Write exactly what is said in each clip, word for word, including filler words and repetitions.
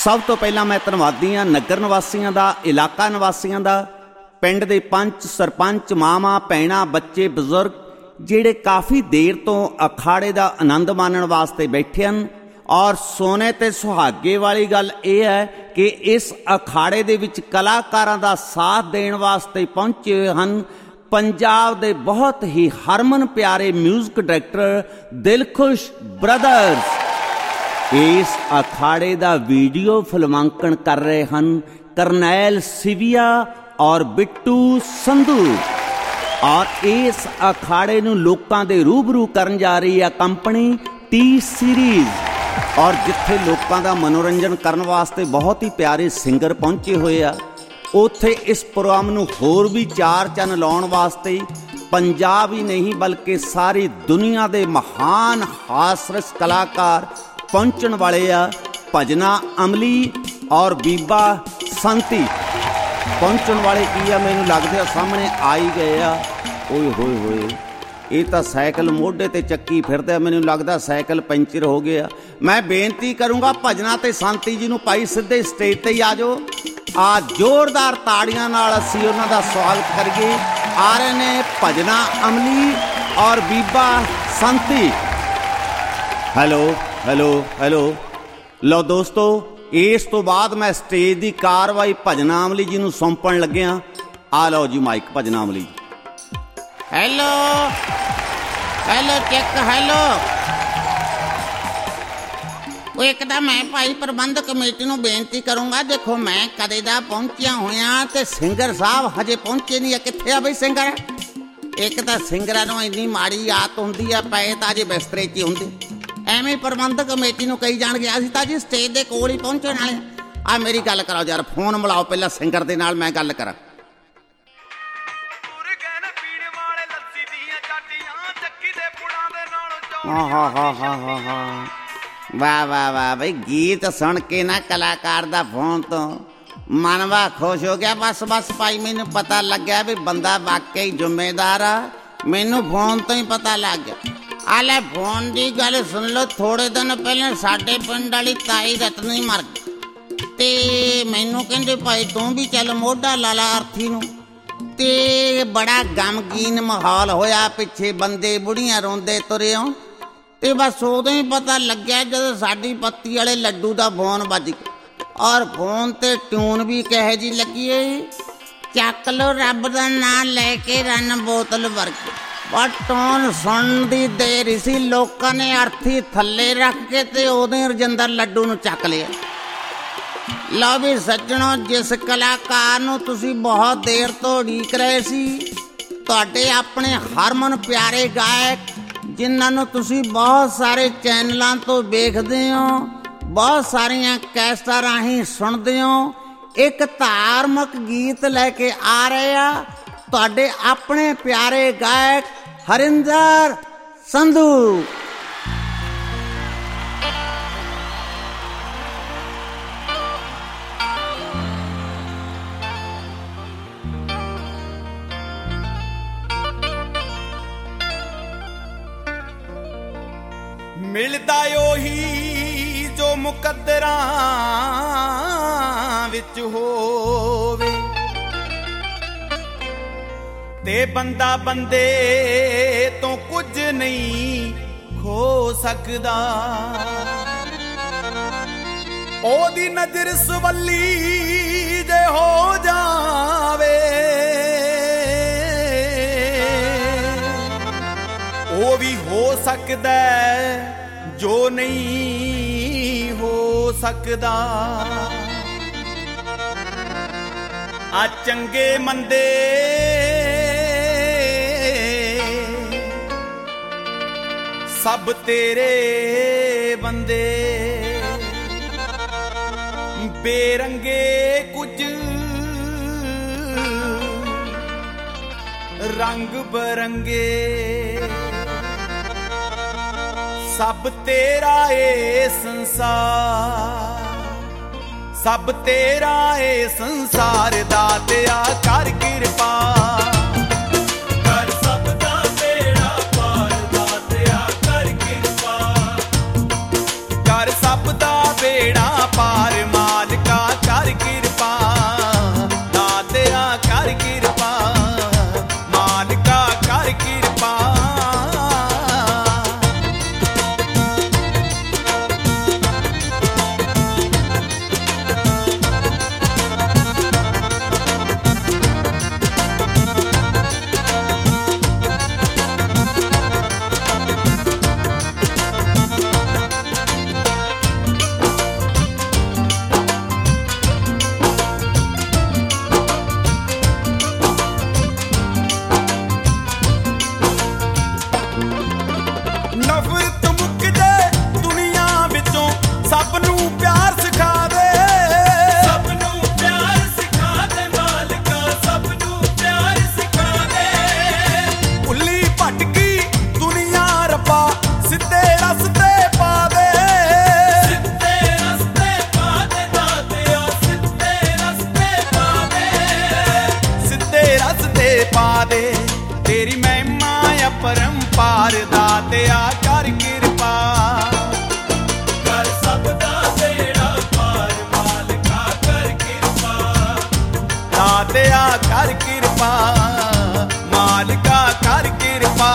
सब तो पहला मैं धन्नवादी हाँ नगर निवासियों का, इलाका निवासियों का, पिंड दे पंच सरपंच, मावां भैणां, बच्चे बजुर्ग जिहड़े काफ़ी देर तो अखाड़े का आनंद माणन वास्ते बैठे हैं। और सोने ते सुहागे वाली गल यह है कि इस अखाड़े दे विच कलाकारां दा साथ देण वास्ते पहुंचे हुए हैं पंजाब दे बहुत ही हरमन प्यारे म्यूजिक डायरैक्टर दिलखुश ब्रदर्स। इस अखाड़े दा वीडियो फिल्मांकन कर रहे हैं करनैल सिविया और बिट्टू संधू। और इस अखाड़े नूं लोकां दे रूबरू करन जा रही है कंपनी टी सीरीज़। और जिथे लोगों का मनोरंजन करने वास्ते बहुत ही प्यारे सिंगर पहुंचे हुए आ, उत्थे इस प्रोग्राम नूं होर भी चार चन लाउण वास्ते पंजाब ही नहीं बल्कि सारी दुनिया के महान हासरस कलाकार पहुंचण वाले आ। भजना अमली और बीबा संती पहुंचण वाले की आ, मैनूं लगदा सामने आ ही गए आ। ओए होए होए, ये तो साइकिल मोढे ते चक्की फिरदा, मैनूं लगदा साइकिल पंचर हो गया। मैं बेनती करूँगा भजना ते शांति जी नूं भाई सीधे स्टेज ते आ जाओ। आ जोरदार ताड़ियां नाल असीं उन्हां दा स्वागत करिए। आ रहे ने भजना अमली और Biba Shanti. Hello hello hello. लो दोस्तों, इस तो बाद मैं स्टेज की कार्रवाई भजना अमली जी नूं सौंपण लग्या। आ लो जी mike Bhajna Amli. Hello hello check hello. वो एक दा मैं भाई प्रबंध कमेटी नूं बेनती करूँगा, देखो मैं कदे दा पहुंचिया होया ते सिंगर साहब हजे पहुंचे नहीं है। कित्थे आ बई सिंगर? एक तां सिंगरां नूं इन्नी माड़ी आदत हुंदी आ, पए तां जे बिस्तरे 'च ही हुंदे। एवें प्रबंध कमेटी नूं कही जाणगे असीं तां जी स्टेज दे कोल ही पहुंचण वाले। आ मेरी गल कराओ यार, फोन मिलाओ पहला सिंगर दे नाल मैं गल करां। हाँ हाँ हाँ हाँ हाँ हाँ, वाह वाह वाह भाई, गीत सुन के ना कलाकार दा फोन तो मनवा खुश हो गया। बस बस भाई मैनू पता लग गया भी बंदा वाकई जिम्मेदार आ, मैनू फोन तो ही पता लग गया। आले फोन की गल सुन लो, थोड़े दिन पहले साडे पिंड वाली ताई रतनी मर गई ते मैनू कहंदे भाई तू भी चल मोढा ला ला अर्थी नूं। ते बड़ा गमगीन माहौल होया, पिछे बंदे बुढ़ियां रोंदे तुरे हो। ते बस उदों ही पता लग्या जब साडी पत्ती वाले लड्डू का फोन बज गया। और फोन ते ट्यून भी कहे जी लगी है, चक लो रब दा नाम लैके रन बोतल वर्गी। पर टोन सुन दी देर सी, लोगों ने अर्थी थले रख के ते उदों रजिंदर लड्डू नूं चक लिया। लो भी सज्जणों, जिस कलाकार नूं तुसीं बहुत देर तो उड़ीक रहे सी, तुहाडे अपने हरमन प्यारे गायक जिन्हां तुसीं बहुत सारे चैनलों तो वेखदे हो, बहुत सारिया कैसटां राहीं सुनदे हो, एक धार्मिक गीत लैके आ रहे आ तुहाडे अपने प्यारे गायक हरिंदर संधू। मिलदा ओही जो मुकद्दरां विच होवे ते बंदा बंदे तो कुछ नहीं खो सकदा। ओदी नजर सवली जे हो जावे वो भी हो सकदा जो नहीं हो सकदा। आ चंगे मंदे सब तेरे बंदे, बेरंगे कुछ रंग बरंगे, सब तेरा ए संसार, सब तेरा ए संसार दातिया कर कृपा, कर सब दा बेड़ा पार दातिया कर कृपा, कर सब दा बेड़ा पार मार ਨਫ਼ਰਤ ਮੁੱਕ ਜੇ ਦੁਨੀਆ ਵਿੱਚੋਂ, ਸਭ ਨੂੰ ਪਿਆਰ ਸਿਖਾ ਦੇ, ਸਭ ਨੂੰ ਪਿਆਰ ਸਿਖਾ ਦੇ ਮਾਲਕਾ, ਸਭ ਨੂੰ ਪਿਆਰ ਸਿਖਾ ਦੇ। ਭੁੱਲੀ ਭਟਕੀ ਦੁਨੀਆ ਰੱਬਾ ਸਿੱਧੇ ਰਸਤੇ ਪਾ ਦੇ, ਸਿੱਧੇ ਰਸਤੇ ਪਾ ਦੇ ਦਾਤਿਆ, ਸਿੱਧੇ ਰਸਤੇ ਪਾ ਦੇ, ਸਿੱਧੇ ਰਸਤੇ ਪਾ ਦੇ। ਤੇਰੀ ਮਹਿਮਾ ਅਪਰੰਪਾਰ ਦਾਤਿਆ ਕਰ ਕਿਰਪਾ, ਕਰ ਸਭ ਦਾ ਬੇੜਾ ਪਾਰ ਮਾਲਕਾ ਕਰ ਕਿਰਪਾ, ਦਾਤਿਆ ਕਰ ਕਿਰਪਾ ਮਾਲਕਾ ਕਰ ਕਿਰਪਾ।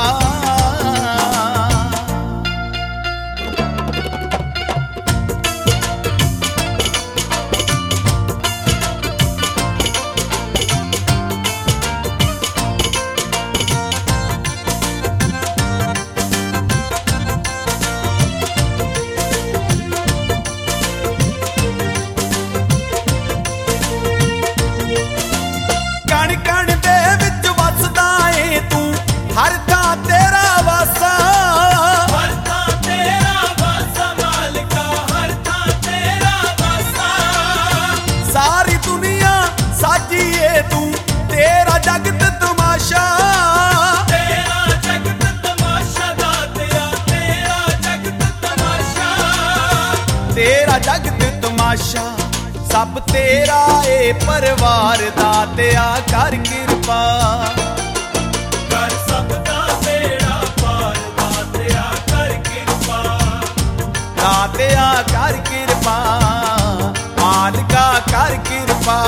ਕਣ ਕਣ ਦੇ ਵਿੱਚ ਵਸਦਾ ਏ ਤੂੰ, ਹਰ ਥਾਂ ਤੇਰਾ ਵਾਸਾ, ਹਰ ਥਾਂ ਤੇਰਾ ਵਾਸਾ ਮਾਲਕਾ, ਹਰ ਥਾਂ ਤੇਰਾ ਵਾਸਾ। ਸਾਰੀ ਦੁਨੀਆ ਸਾਜੀ ਏ ਤੂੰ, ਤੇਰਾ ਜਗਤ ਤਮਾਸ਼ਾ, ਤੇਰਾ ਜਗਤ ਤਮਾਸ਼ਾ ਦਾਤਿਆ, ਤੇਰਾ ਜਗਤ ਤਮਾਸ਼ਾ, ਤੇਰਾ ਜਗਤ ਤਮਾਸ਼ਾ। ਸਭ ਤੇਰਾ ਏ ਪਰਿਵਾਰ ਦਾਤਿਆ ਕਰ ਕਿਰਪਾ, ਕਰ ਸਭ ਦਾ ਬੇੜਾ ਪਾਰ ਦਾਤਿਆ ਕਰ ਕਿਰਪਾ, ਦਾਤਿਆ ਕਰ ਕਿਰਪਾ ਮਾਲਕਾ ਕਰ ਕਿਰਪਾ।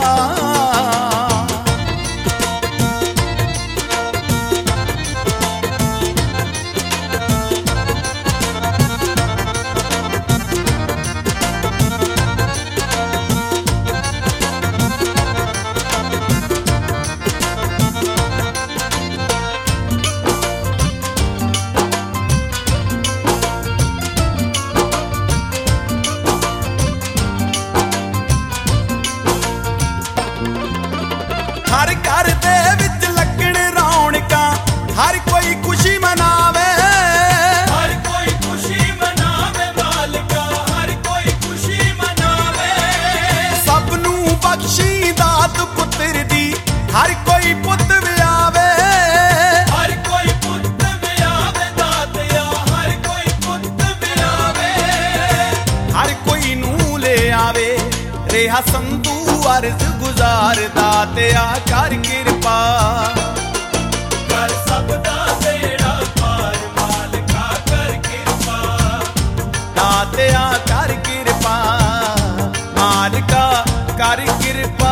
ਹਰ ਘਰ ਦੇ ਵਿੱਚ ਲੱਗਣ ਰੌਣਕਾਂ, ਹਰ ਕੋਈ ਖੁਸ਼ੀ ਮਨਾਵੇ, ਹਰ ਕੋਈ ਖੁਸ਼ੀ ਮਨਾਵੇ ਮਾਲਕਾ, ਹਰ ਕੋਈ ਖੁਸ਼ੀ ਮਨਾਵੇ। ਸਭ ਨੂੰ ਬਖਸ਼ੀ ਦਾਤ ਪੁੱਤਰ ਦੀ, ਹਰ ਕੋਈ ਪੁੱਤ ਵਿਆਵੇ, ਹਰ ਕੋਈ ਪੁੱਤ ਵਿਆਵੇ ਦਾਤਿਆ, ਹਰ ਕੋਈ ਪੁੱਤ ਵਿਆਵੇ, ਹਰ ਕੋਈ ਨੂੰ ਲੈ ਆਵੇ। ਰਿਹਾ ਸੰਧੂ ਅਰਜ਼ ਗੁਜ਼ਾਰ ਦਾਤਿਆ ਕਰ ਕਿਰਪਾ, ਕਰ ਸਭ ਦਾ ਬੇੜਾ ਪਾਰ ਮਾਲਕਾ ਕਰ ਕਿਰਪਾ, ਦਾਤਿਆ ਕਰ ਕਿਰਪਾ ਮਾਲਕਾ ਕਰ ਕਿਰਪਾ।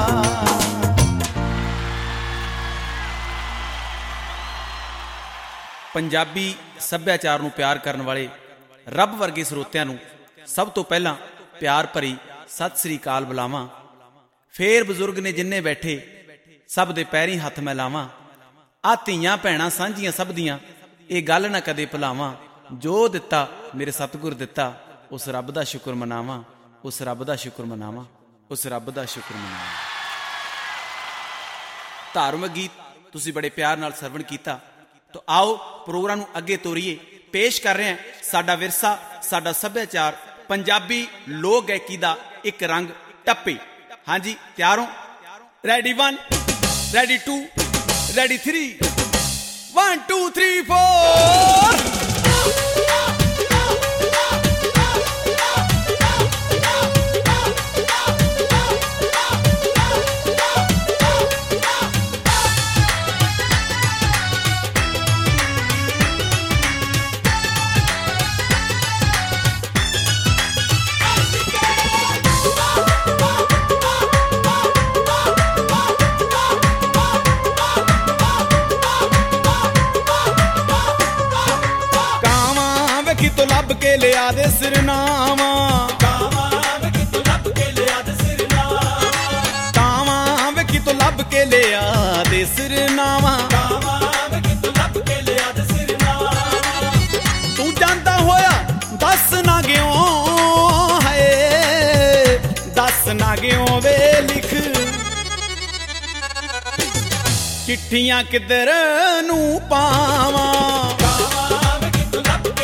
ਪੰਜਾਬੀ ਸੱਭਿਆਚਾਰ ਨੂੰ ਪਿਆਰ ਕਰਨ ਵਾਲੇ ਰੱਬ ਵਰਗੇ ਸਰੋਤਿਆਂ ਨੂੰ ਸਭ ਤੋਂ ਪਹਿਲਾਂ ਪਿਆਰ ਭਰੀ ਸਤਿ ਸ੍ਰੀ ਅਕਾਲ ਬੁਲਾਵਾਂ। ਫੇਰ ਬਜ਼ੁਰਗ ਨੇ ਜਿੰਨੇ ਬੈਠੇ ਸਭ ਦੇ ਪੈਰੀਂ ਹੱਥ ਮੈਂ ਲਾਵਾਂ। ਆ ਧੀਆਂ ਭੈਣਾਂ ਸਾਂਝੀਆਂ ਸਭ ਦੀਆਂ, ਇਹ ਗੱਲ ਨਾ ਕਦੇ ਭੁਲਾਵਾਂ। ਜੋ ਦਿੱਤਾ ਮੇਰੇ ਸਤਿਗੁਰ ਦਿੱਤਾ, ਉਸ ਰੱਬ ਦਾ ਸ਼ੁਕਰ ਮਨਾਵਾਂ, ਉਸ ਰੱਬ ਦਾ ਸ਼ੁਕਰ ਮਨਾਵਾਂ, ਉਸ ਰੱਬ ਦਾ ਸ਼ੁਕਰ ਮਨਾਵਾਂ। ਧਾਰਮਿਕ ਗੀਤ ਤੁਸੀਂ ਬੜੇ ਪਿਆਰ ਨਾਲ ਸਰਵਣ ਕੀਤਾ। ਤਾਂ ਆਓ ਪ੍ਰੋਗਰਾਮ ਨੂੰ ਅੱਗੇ ਤੋਰੀਏ। ਪੇਸ਼ ਕਰ ਰਹੇ ਹਾਂ ਸਾਡਾ ਵਿਰਸਾ, ਸਾਡਾ ਸੱਭਿਆਚਾਰ, ਪੰਜਾਬੀ ਲੋਕ ਗਾਇਕੀ ਦਾ ਇੱਕ ਰੰਗ ਟੱਪੇ। ਹਾਂਜੀ, ਤਿਆਰ ਹੋ? Ready one, ready two, ready three, one two three four. ਕੇ ਲਿਆ ਦੇ ਸਿਰਨਾਵਾ, ਕਾਵਾਂ ਵੇਖੀ ਤੋਂ ਲੱਭ ਕੇ ਲਿਆ ਦੇ ਸਿਰਨਾਵਾ, ਕਾਵਾਂ ਵੇਖੀ ਤੋਂ ਲੱਭ ਕੇ ਲਿਆ ਦੇ ਸਿਰਨਾਵਾ, ਕਾਵਾਂ ਵੇਖੀ ਤੋਂ ਲੱਭ ਕੇ ਲਿਆ ਦੇ ਸਿਰਨਾਵਾ। ਤੂੰ ਜਾਂਦਾ ਹੋਇਆ ਦੱਸ ਨਾ ਗਿਓ, ਹੈ ਦੱਸ ਨਾ ਗਿਓ ਵੇ ਲਿਖ, ਚਿੱਠੀਆਂ ਕਿੱਧਰ ਨੂੰ ਪਾਵਾਂ, ਕਾਵਾਂ ਵੇਖੀ ਤੋਂ ਲੱਭ ਕੇ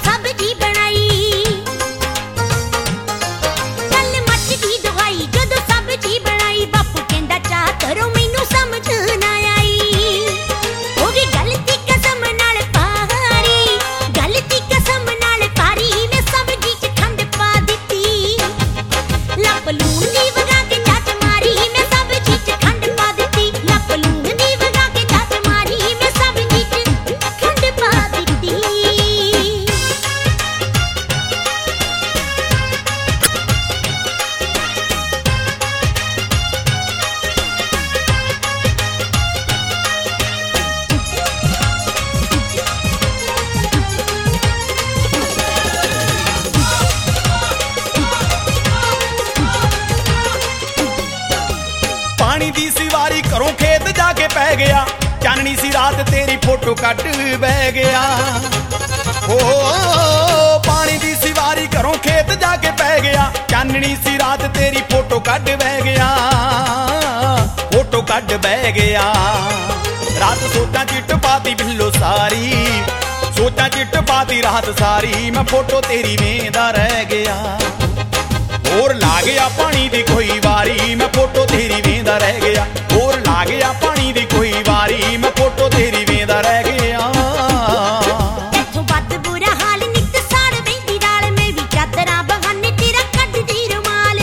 ਘਰੋਂ ਖੇਤ ਜਾ ਕੇ ਪੈ ਗਿਆ, ਚਾਨਣੀ ਸੀ ਰਾਤ ਤੇਰੀ ਫੋਟੋ ਕੱਢ ਬਹਿ ਗਿਆ। ਓ ਪਾਣੀ ਦੀ ਸੀ ਵਾਰੀ ਘਰੋਂ ਖੇਤ ਜਾ ਕੇ ਪੈ ਗਿਆ, ਚਾਨਣੀ ਸੀ ਰਾਤ ਤੇਰੀ ਫੋਟੋ ਕੱਢ ਬਹਿ ਗਿਆ, ਫੋਟੋ ਕੱਢ ਬਹਿ ਗਿਆ। ਰਾਤ ਸੋਚਾਂ ਚ ਟਪਾਤੀ ਬਿੱਲੋ ਸਾਰੀ, ਸੋਚਾਂ ਚ ਟਪਾਤੀ ਰਾਤ ਸਾਰੀ, ਮੈਂ ਫੋਟੋ ਤੇਰੀ ਵੇਂਦਾ ਰਹਿ ਗਿਆ। ਹੋਰ ਲਾ ਗਿਆ ਪਾਣੀ ਦੀ ਕੋਈ ਵਾਰੀ, ਮੈਂ ਫੋਟੋ ਤੇਰੀ ਵੇਂਦਾ ਰਹਿ ਗਿਆ। ਹੋਰ ਲਾ ਗਿਆ ਪਾਣੀ ਦੀ ਕੋਈ ਵਾਰੀ, ਮੈਂ ਫੋਟੋ ਤੇਰੀ ਵੇਂਦਾ ਰਹਿ ਗਿਆ। ਇੱਥੋਂ ਵੱਧ ਬੁਰਾ ਹਾਲ ਨਿੱਤ ਸਾੜ ਵਹਿੰਦੀ ਨਾਲ, ਮੈਂ ਵੀ ਚਾਦਰਾਂ ਬਹਾਨੇ ਤੇਰਾ ਕੱਢਦੀ ਰੁਮਾਲ।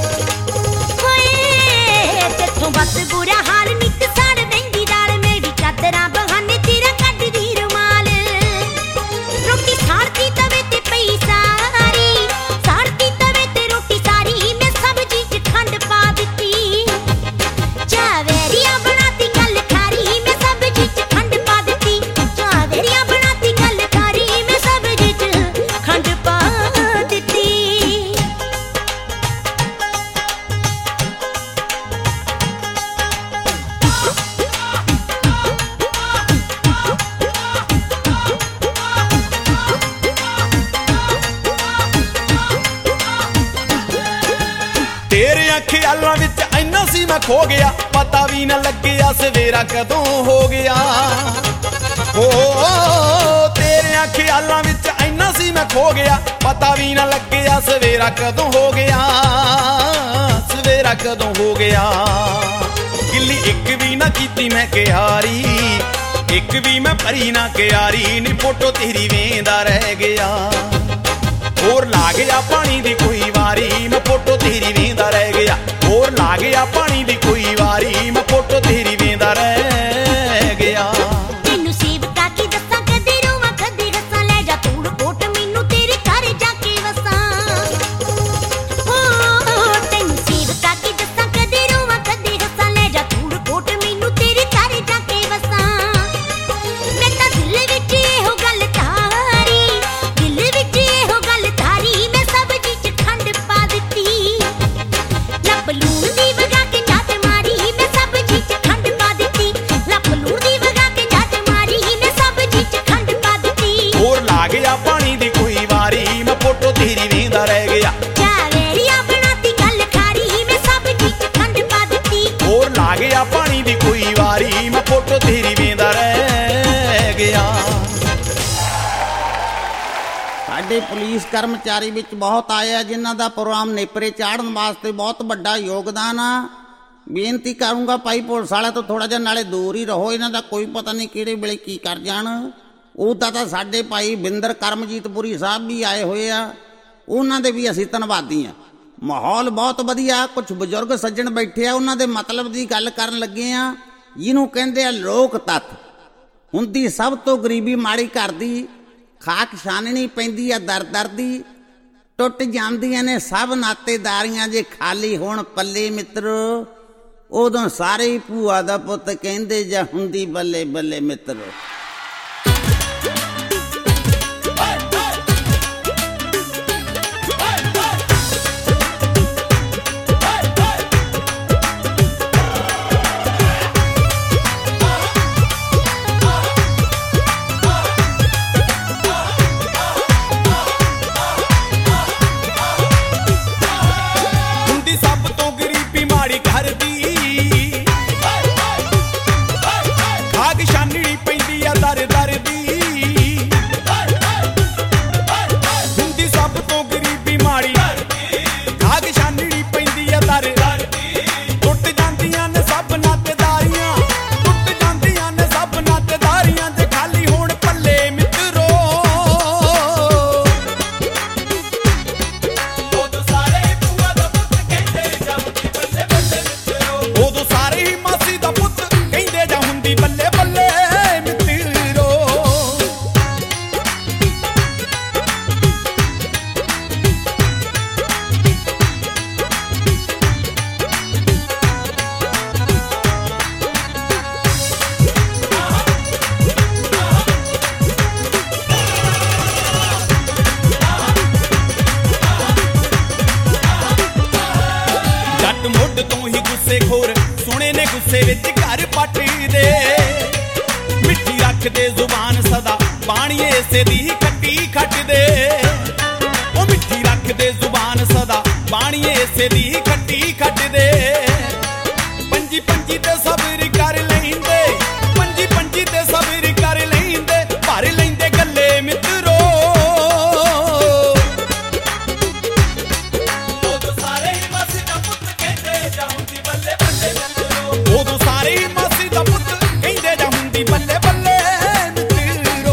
ਹੋਏ ਇੱਥੋਂ ਵੱਧ ਬੁਰਾ ਹਾਲ ਨਿੱਤ ਸਾੜ ਵਹਿੰਦੀ ਨਾਲ, ਮੈਂ ਵੀ ਚਾਦਰਾਂ ਬਹਾਨੇ ਤੇਰਾ ਕੱਢਦੀ ਰੁਮਾਲ। ਰੋਟੀ ਸਾੜਦੀ ਤਵੇ ਤੇ ਪਈ ਸਾਰੀ, ਸਾੜਦੀ ਤਵੇ ਤੇ ਰੋਟੀ ਸਾਰੀ, ਮੈਂ ਸਬਜ਼ੀ ਚ ਖੰਡ ਪਾ ਦਿੱਤੀ। ਚਾਵੇਰੀਆਂ ਬਣਾਤੀ ਗੱਲ ਖਾਰੀ, ਮੈਂ ਸਬਜ਼ੀ ਚ ਖੰਡ ਪਾ ਦਿੱਤੀ। ਚਾਵੇਰੀਆਂ ਬਣਾਤੀ ਗੱਲ ਖਾਰੀ, ਮੈਂ ਸਬਜ਼ੀ ਚ ਖੰਡ ਪਾ ਦਿੱਤੀ। ਤੇਰੇ ਖਿਆਲਾਂ ਵਿੱਚ ਇੰਨਾ ਸੀ ਮੈਂ ਖੋ ਗਿਆ, ਪਤਾ ਵੀ ਨਾ ਲੱਗਿਆ ਸਵੇਰਾ ਕਦੋਂ ਹੋ ਗਿਆ। ਓ ਤੇਰੇ ਖਿਆਲਾਂ ਵਿੱਚ ਇੰਨਾ ਸੀ ਮੈਂ ਖੋ ਗਿਆ, ਪਤਾ ਵੀ ਨਾ ਲੱਗਿਆ ਸਵੇਰਾ ਕਦੋਂ ਹੋ ਗਿਆ, ਸਵੇਰਾ ਕਦੋਂ ਹੋ ਗਿਆ। ਗਿੱਲੀ ਇੱਕ ਵੀ ਨਾ ਕੀਤੀ ਮੈਂ ਕਿਹਾਰੀ, ਇੱਕ ਵੀ ਮੈਂ ਭਰੀ ਨਾ ਕਿਆਰੀ, ਨੀ ਫੋਟੋ ਤੇਰੀ ਵੇਂਦਾ ਰਹਿ ਗਿਆ। ਹੋਰ ਲਾ ਗਿਆ ਪਾਣੀ ਦੀ ਕੋਈ ਵਾਰੀ, ਮੈਂ ਫੋਟੋ ਤੇਰੀ ਵੇਂਦਾ ਰਹਿ ਗਿਆ। ਹੋਰ ਲਾ ਗਿਆ ਪਾਣੀ ਦੀ ਕੋਈ ਵਾਰੀ, ਮੈਂ ਫੋਟੋ ਤੇਰੀ ਵੇਂਦਾ ਰਹਿ ਗਿਆ। ਤੈਨੂੰ ਸੇਵਕਾ ਕੀ ਦੱਸਾਂ, ਕਦੇ ਰੋਵਾਂ ਕਦੇ ਹੱਸਾਂ, ਲੈ ਜਾ ਧੂੜ ਕੋਟ ਮੈਨੂੰ ਤੇਰੇ ਘਰ ਜਾ ਕੇ ਵਸਾਂ। ਹੋ ਤੈਨੂੰ ਸੇਵਕਾ ਕੀ ਦੱਸਾਂ, ਕਦੇ ਰੋਵਾਂ ਕਦੇ ਹੱਸਾਂ, ਲੈ ਜਾ ਧੂੜ ਕੋਟ ਮੈਨੂੰ ਤੇਰੇ ਘਰ ਜਾ ਕੇ ਵਸਾਂ। ਮੈਂ ਤਾਂ ਦਿਲ ਵਿੱਚ ਇਹੋ ਗੱਲ ਧਾਰੀ, ਦਿਲ ਵਿੱਚ ਇਹੋ ਗੱਲ ਧਾਰੀ, ਮੈਂ ਸਬਜ਼ੀ ਚ ਖੰਡ ਪਾ ਦਿੱਤੀ। ਲੱਪ ਲੂਣ ਦੀ ਵਗਾ ਕੇ ਝੱਟ ਮਾਰੀ, ਮੈਂ ਸਬਜ਼ੀ ਚ ਖੰਡ ਪਾ ਦਿੱਤੀ। ਲੱਪ ਲੂਣ ਦੀ ਵਗਾ ਕੇ ਝੱਟ ਮਾਰੀ, ਮੈਂ ਸਬਜ਼ੀ ਚ ਖੰਡ ਪਾ ਦਿੱਤੀ। ਹੋਰ ਲਾ ਗਿਆ ਪਾਣੀ ਦੀ ਕੋਈ ਵਾਰੀ, ਮੈਂ ਫੋਟੋ ਤੇਰੀ ਵੇਂਦਾ ਰਹਿ ਗਿਆ। ਚਾਵੇਰੀਆਂ ਬਣਾਤੀ ਗੱਲ ਖਾਰੀ, ਮੈਂ ਸਬਜ਼ੀ ਚ ਖੰਡ ਪਾ ਦਿੱਤੀ। ਹੋਰ ਲਾ ਗਿਆ ਪਾਣੀ ਦੀ ਕੋਈ ਵਾਰੀ, ਮੈਂ ਫੋਟੋ ਤੇਰੀ ਵੇਂਦਾ ਰਹਿ ਗਿਆ। ਸਾਡੇ ਪੁਲਿਸ ਕਰਮਚਾਰੀ ਵਿੱਚ ਬਹੁਤ ਆਏ ਆ ਜਿਨ੍ਹਾਂ ਦਾ ਪ੍ਰੋਗਰਾਮ ਨੇਪਰੇ ਚਾੜਨ ਵਾਸਤੇ ਬਹੁਤ ਵੱਡਾ ਯੋਗਦਾਨ ਆ। ਬੇਨਤੀ ਕਰੂੰਗਾ ਭਾਈ ਪੁਲਿਸ ਵਾਲਿਆਂ ਤੋਂ ਥੋੜਾ ਜਿਹਾ ਨਾਲੇ ਦੂਰ ਹੀ ਰਹੋ, ਇਹਨਾਂ ਦਾ ਕੋਈ ਪਤਾ ਨਹੀਂ ਕਿਹੜੇ ਵੇਲੇ ਕੀ ਕਰ ਜਾਣ। ਉਹਦਾ ਤਾਂ ਸਾਡੇ ਭਾਈ ਬਿੰਦਰ ਕਰਮਜੀਤਪੁਰੀ ਸਾਹਿਬ ਵੀ ਆਏ ਹੋਏ ਆ, ਉਹਨਾਂ ਦੇ ਵੀ ਅਸੀਂ ਧੰਨਵਾਦੀ ਆ। ਮਾਹੌਲ ਬਹੁਤ ਵਧੀਆ, ਕੁਝ ਬਜ਼ੁਰਗ ਸੱਜਣ ਬੈਠੇ ਆ, ਉਹਨਾਂ ਦੇ ਮਤਲਬ ਦੀ ਗੱਲ ਕਰਨ ਲੱਗੇ ਆ, ਜਿਹਨੂੰ ਕਹਿੰਦੇ ਆ ਲੋਕ ਤੱਤ। ਹੁੰਦੀ ਸਭ ਤੋਂ ਗਰੀਬੀ ਮਾੜੀ ਘਰ ਦੀ, ਖਾਕ ਛਾਨਣੀ ਪੈਂਦੀ ਆ ਦਰ ਦਰ ਦੀ, ਟੁੱਟ ਜਾਂਦੀਆਂ ਨੇ ਸਭ ਨਾਤੇਦਾਰੀਆਂ ਜੇ ਖਾਲੀ ਹੋਣ ਪੱਲੇ ਮਿੱਤਰੋ। ਉਦੋਂ ਸਾਰੇ ਹੀ ਭੂਆ ਦਾ ਪੁੱਤ ਕਹਿੰਦੇ ਜਾਂ ਹੁੰਦੀ ਬੱਲੇ ਬੱਲੇ ਮਿੱਤਰੋ। ਹੁੰਦੀ ਸਭ ਤੋਂ ਗਰੀਬੀ ਮਾੜੀ ਘਰ ਦੀ, ਖਾਕ ਛਾਨਣੀ ਪੈਂਦੀ ਆ ਦਰ ਦਰ ਦੀ। ਹੁੰਦੀ ਸਭ ਤੋਂ ਗਰੀਬੀ ਮਾੜੀ, ਖਾਕ ਛਾਨਣੀ ਪੈਂਦੀ ਆ ਦਰ ਦਰ ਦੀ। ਟੁੱਟ ਜਾਂਦੀਆਂ ਨੇ ਸਭ ਨਾਤੇਦਾਰੀਆਂ, ਟੁੱਟ ਜਾਂਦੀਆਂ ਨੇ ਸਭ ਨਾਤੇਦਾਰੀਆਂ, ਜੇ ਖਾਲੀ ਹੋਣ ਪੱਲੇ ਮਿੱਤਰੋ। ਉਦੋਂ ਸਾਰੇ ਭੂਆ ਦਾ ਪੁੱਤ ਕਹਿੰਦੇ ਜਾਂ ਹੁੰਦੀ ਬੱਲੇ ਬੱਲੇ ਮਿੱਤਰੋ। ਉਦੋਂ ਸਾਰੇ ਹੀ ਮਾਸੀ ਦਾ ਪੁੱਤ ਕਹਿੰਦੇ ਜਾਂ ਹੁੰਦੀ ਬੱਲੇ ਬੱਲੇ ਮਿੱਤਰੋ। ਜੱਟ ਮੁੱਢ ਤੋਂ ਹੀ ਗੁੱਸੇ ਖੋਰ, ਸੁਣੇ ਨੇ ਗੁੱਸੇ ਵਿੱਚ ਘਰ ਪੱਟਦੇ ਮਿੱਠੀ ਰੱਖਦੇ ਜ਼ੁਬਾਨ ਸਦਾ ਬਾਣੀ ਇਸੇ ਦੀ ਖੱਟੀ ਖੱਟਦੇ ਉਹ ਮਿੱਠੀ ਰੱਖਦੇ ਜ਼ੁਬਾਨ ਸਦਾ ਬਾਣੀ ਇਸੇ ਦੀ ਖੱਟੀ ਖੱਟਦੇ ਪੰਜੀ ਪੰਜੀ ਤੇ ਸਬਰ ਕਰ ਲੈਂਦੇ ਪੰਜੀ ਪੰਜੀ ਤੇ ਸਬਰ ਕਰ ਲੈਂਦੇ ਭਰ ਲੈਂਦੇ ਗੱਲੇ ਮਿੱਤਰੋ ਉਦੋਂ ਸਾਰੇ ਹੀ ਮਾਸੀ ਦਾ ਪੁੱਤ ਕਹਿੰਦੇ ਜਾ ਹੁੰਦੀ ਬੱਲੇ ਬੱਲੇ ਮਿੱਤਰੋ ਉਦੋਂ ਸਾਰੇ ਹੀ ਮਾਸੀ ਦਾ ਪੁੱਤ ਕਹਿੰਦੇ ਜਾ ਹੁੰਦੀ ਬੱਲੇ ਬੱਲੇ ਮਿੱਤਰੋ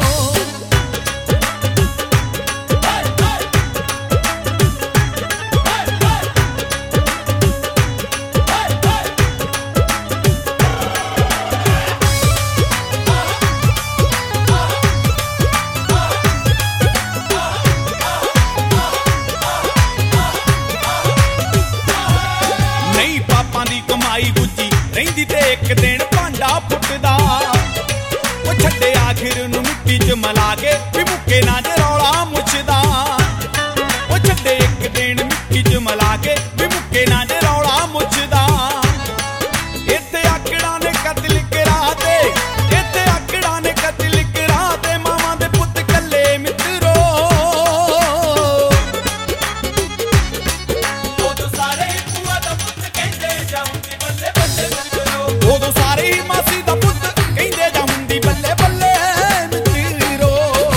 ਨਹੀਂ ਪਾਪਾਂ ਦੀ ਕਮਾਈ ਗੁੱਜੀ ਰਹਿੰਦੀ ਤੇ ਇੱਕ ਦਿਨ ਭਾਂਡਾ ਫੁੱਟਦਾ ਉਹ ਛੱਡੇ ਆਖਿਰ ਨੂੰ ਮਿੱਟੀ 'ਚ ਮਿਲਾ ਕੇ ਵੀ ਮੁੱਕੇ ਨਾ ਜੇ ਰੌਲਾ ਮੁੱਛਦਾ ਉਹ ਛੱਡੇ ਇੱਕ ਦਿਨ ਮਿੱਟੀ 'ਚ ਮਿਲਾ ਕੇ ਵੀ ਮੁੱਕੇ ਨਾ ਜੇ ਰੌਲਾ ਮੁੱਛਦਾ ਇੱਥੇ ਆਕੜਾਂ ਨੇ ਕਤਲ ਕਰਾ ਦੇ ਇੱਥੇ ਆਕੜਾਂ ਨੇ ਕਤਲ ਕਰਾ ਦੇ ਮਾਵਾਂ ਦੇ ਪੁੱਤ ਕੱਲੇ ਮਿੱਤਰੋ ਉਦੋਂ ਸਾਰੇ ਹੀ ਭੂਆ ਦਾ ਪੁੱਤ ਕਹਿੰਦੇ ਜਾ ਹੁੰਦੀ ਬੱਲੇ ਬੱਲੇ ਮਿੱਤਰੋ ਉਦੋਂ ਸਾਰੇ ਹੀ ਮਾਸੀ ਦਾ ਪੁੱਤ ਕਹਿੰਦੇ ਜਾ ਹੁੰਦੀ ਬੱਲੇ ਬੱਲੇ ਮਿੱਤਰੋ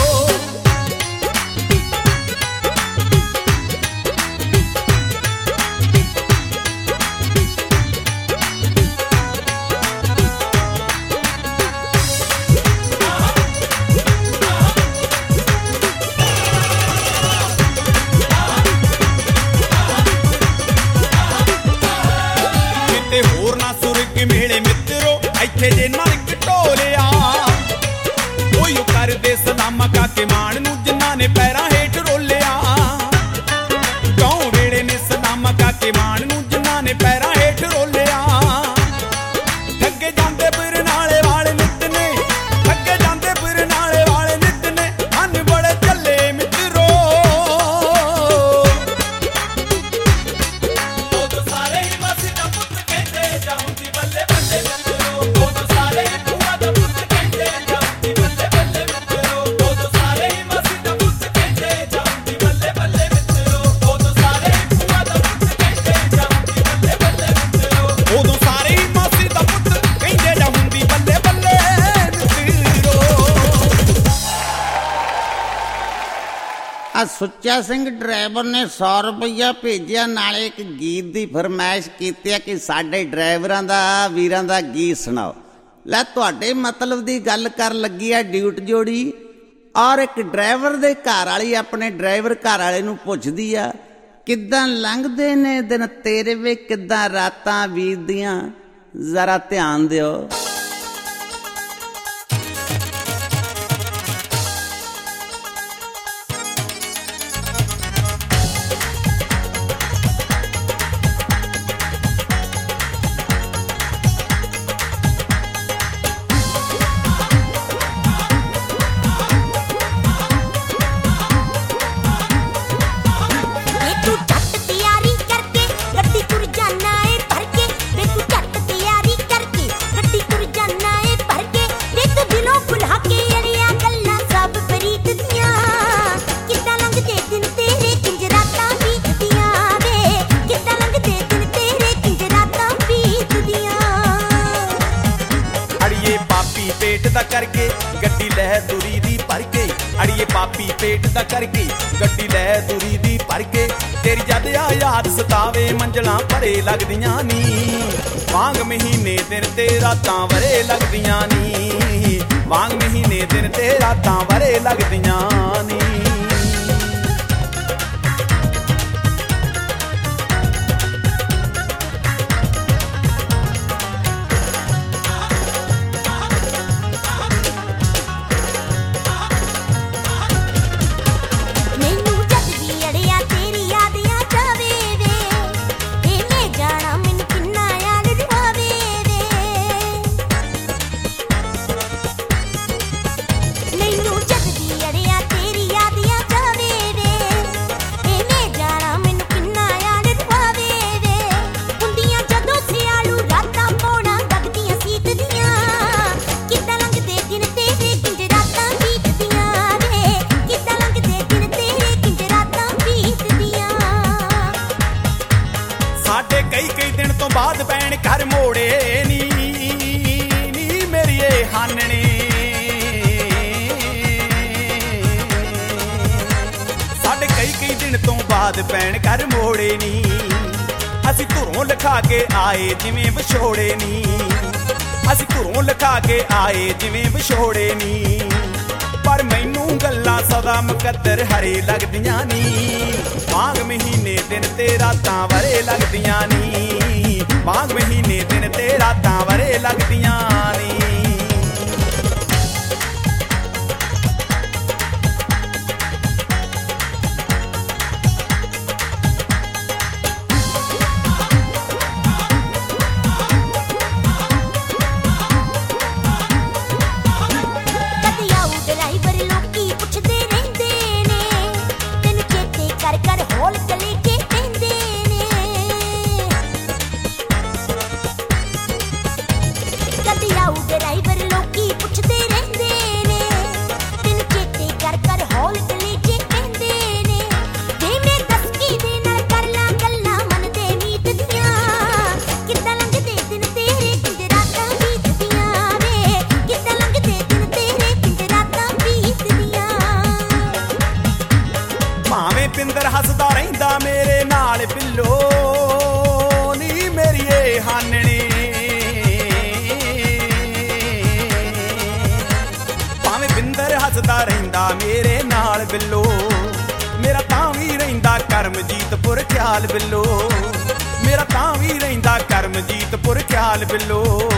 ਕਿਤੇ ਹੋਰ ਨਾ ਸੁਰਗ ਮਿਲੇ ਮਿੱਤਰੋ ਇੱਥੇ ਜੇ ਨਰਕ ਢੋਲਿਆ ਓਯੋ ਕਰਦੇ ਸਲਾਮਾ ਕਾਕੇ ਮਾਣ ਨੂੰ ਜਿਨ੍ਹਾਂ ਨੇ ਪੈਰਾਂ ਹੇਠ ਰੋਲਿਆ ਕੌਂ ਵੇਲੇ ਨੇ ਸਲਾਮਾ ਕਾਕੇ ਮਾਣ ਨੂੰ ਜਿਨ੍ਹਾਂ ਨੇ ਪੈਰਾਂ ਹੇਠ ਰੋਲਿਆ ਠੱਗੇ ਜਾਂਦੇ ਬਰਨਾਲੇ ਵਾਲੇ ਨਿੱਤ ਨੇ ਠੱਗੇ ਜਾਂਦੇ ਬਰਨਾਲੇ ਵਾਲੇ ਨਿੱਤ ਨੇ ਹਨ ਬੜੇ ਚੱਲੇ ਮਿੱਤਰੋ ਉਦੋਂ ਸਾਰੇ ਹੀ ਮਾਸੀ ਦਾ ਪੁੱਤ ਕਹਿੰਦੇ ਜਾ ਹੁੰਦੀ ਬੱਲੇ ਬੱਲੇ ਮਿੱਤਰੋ ਉਦੋਂ ਸਾਰੇ ਹੀ ਭੂਆ ਦਾ ਪੁੱਤ ਕਹਿੰਦੇ ਜਾ ਹੁੰਦੀ ਬੱਲੇ ਬੱਲੇ ਮਿੱਤਰੋ ਉਦੋਂ ਸਾਰੇ ਹੀ ਮਾਸੀ ਦਾ ਪੁੱਤ ਕਹਿੰਦੇ ਜਾ ਹੁੰਦੀ ਬੱਲੇ ਬੱਲੇ ਮਿੱਤਰੋ ਉਦੋਂ ਸਾਰੇ ਹੀ ਭੂਆ ਦਾ ਪੁੱਤ ਕਹਿੰਦੇ ਜਾ ਹੁੰਦੀ ਬੱਲੇ ਬੱਲੇ ਮਿੱਤਰੋ ਉਦੋਂ ਸਾਰੇ ਹੀ ਮਾਸੀ ਦਾ ਪੁੱਤ ਕਹਿੰਦੇ ਜਾ ਹੁੰਦੀ ਬੱਲੇ ਬੱਲੇ ਮਿੱਤਰੋ ਆ ਸੁੱਚਾ ਸਿੰਘ ਡਰਾਈਵਰ ਨੇ ਸੌ ਰੁਪਈਆ ਭੇਜਿਆ ਨਾਲੇ ਇੱਕ ਗੀਤ ਦੀ ਫਰਮਾਇਸ਼ ਕੀਤੀ ਆ ਕਿ ਸਾਡੇ ਡਰਾਈਵਰਾਂ ਦਾ ਵੀਰਾਂ ਦਾ ਗੀਤ ਸੁਣਾਓ। ਲੈ ਤੁਹਾਡੇ ਮਤਲਬ ਦੀ ਗੱਲ ਕਰ ਲੱਗੀ ਆ ਡਿਊਟ ਜੋੜੀ ਔਰ ਇੱਕ ਡਰਾਈਵਰ ਦੇ ਘਰ ਵਾਲੀ ਆਪਣੇ ਡਰਾਈਵਰ ਘਰ ਵਾਲੇ ਨੂੰ ਪੁੱਛਦੀ ਆ ਕਿੱਦਾਂ ਲੰਘਦੇ ਨੇ ਦਿਨ ਤੇਰੇ ਵੇ ਕਿੱਦਾਂ ਰਾਤਾਂ ਬੀਤਦੀਆਂ ਜ਼ਰਾ ਧਿਆਨ ਦਿਓ। ਵੇ ਤੂੰ ਝੱਟ ਤਿਆਰੀ ਕਰਕੇ ਗੱਡੀ ਤੁਰ ਜਾਣਾ ਏ ਭਰ ਕੇ ਵੇ ਤੂੰ ਝੱਟ ਤਿਆਰੀ ਕਰਕੇ ਗੱਡੀ ਤੁਰ ਜਾਣਾ ਏ ਭਰ ਕੇ ਵੇ ਤੂੰ ਦਿਲੋਂ ਭੁਲਾ ਕੇ ਅੜੀਆਂ ਗੱਲਾਂ ਸਭ ਪ੍ਰੀਤ ਦੀਆਂ ਕਿੱਦਾਂ ਲੰਘਦੇ ਦਿਨ ਤੇਰੇ ਕਿੰਜ ਰਾਤਾਂ ਬੀਤਦੀਆਂ ਵੇ ਕਿੱਦਾਂ ਲੰਘਦੇ ਦਿਨ ਤੇਰੇ ਕਿੰਜ ਰਾਤਾਂ ਬੀਤਦੀਆਂ ਅੜੀਏ ਪਾਪੀ ਪੇਟ ਦਾ ਕਰਕੇ ਗੱਡੀ ਲੈ ਦੂਰੀ ਦੀ ਭਰ ਕੇ ਅੜੀਏ ਪਾਪੀ ਪੇਟ ਦਾ ਕਰਕੇ ਗੱਡੀ ਲੈ ਦੂਰੀ ਦੀ ਭਰ ਕੇ ਤੇਰੀ ਜਦ ਆ ਯਾਦ ਸਤਾਵੇ ਮੰਜ਼ਲਾਂ ਭਰੇ ਲੱਗਦੀਆਂ ਨੀ ਵਾਂਗ ਮਹੀਨੇ ਦਿਨ ਤੇ ਰਾਤਾਂ ਵਰੇ ਲੱਗਦੀਆਂ ਨੀ ਵਾਂਗ ਮਹੀਨੇ ਦਿਨ ਤੇ ਰਾਤਾਂ ਵਰੇ ਲੱਗਦੀਆਂ ਨੀ ਮੈਨੂੰ ਜਦ ਵੀ ਅੜਿਆ ਤੇਰੀ ਯਾਦ ਆ ਜਾਵੇ ਵੇ ਇਹ ਲੈ ਜਾਣਾ ਮੈਨੂੰ ਕਿੰਨਾ ਯਾਦ ਰਵਾਵੇ ਵੇ ਮੈਨੂੰ ਜਦ ਵੀ ਅੜਿਆ ਤੇਰੀ ਯਾਦ ਦਿਨ ਤੋਂ ਬਾਅਦ ਭੈਣ ਘਰ ਮੋੜੇ ਨੀ ਨੀ ਮੇਰੀਏ ਹਾਨਣੇ ਸਾਡੇ ਕਈ ਕਈ ਦਿਨ ਤੋਂ ਬਾਅਦ ਭੈਣ ਘਰ ਮੋੜੇ ਨੀ ਅਸੀਂ ਘਰੋਂ ਲਿਖਾ ਕੇ ਆਏ ਜਿਵੇਂ ਵਿਛੋੜੇ ਨੀ ਅਸੀਂ ਘਰੋਂ ਲਿਖਾ ਕੇ ਆਏ ਜਿਵੇਂ ਵਿਛੋੜੇ ਨੀ ਪਰ ਮੈਨੂੰ ਗੱਲਾਂ ਸਦਾ ਮੁਕੱਦਰ ਹਰੇ ਲੱਗਦੀਆਂ ਨੀ ਮਾਘ ਮਹੀਨੇ ਦਿਨ ਤੇ ਰਾਤਾਂ ਵਰੇ ਲੱਗਦੀਆਂ ਨੀ ਮਾਘ ਮਹੀਨੇ ਦਿਨ ਤੇ ਰਾਤਾਂ ਵਰੇ ਲੱਗਦੀਆਂ ਨੀ ਪਿੰਦਰ ਹੱਸਦਾ ਰਹਿੰਦਾ ਮੇਰੇ ਨਾਲ ਬਿੱਲੋ ਨੀ ਮੇਰੀਏ ਹਾਨਣੇ ਭਾਵੇਂ ਪਿੰਦਰ ਹੱਸਦਾ ਰਹਿੰਦਾ ਮੇਰੇ ਨਾਲ ਬਿੱਲੋ ਮੇਰਾ ਤਾਂ ਵੀ ਰਹਿੰਦਾ ਕਰਮਜੀਤਪੁਰ ਖਿਆਲ ਬਿੱਲੋ ਮੇਰਾ ਤਾਂ ਵੀ ਰਹਿੰਦਾ ਕਰਮਜੀਤਪੁਰ ਖਿਆਲ ਬਿੱਲੋ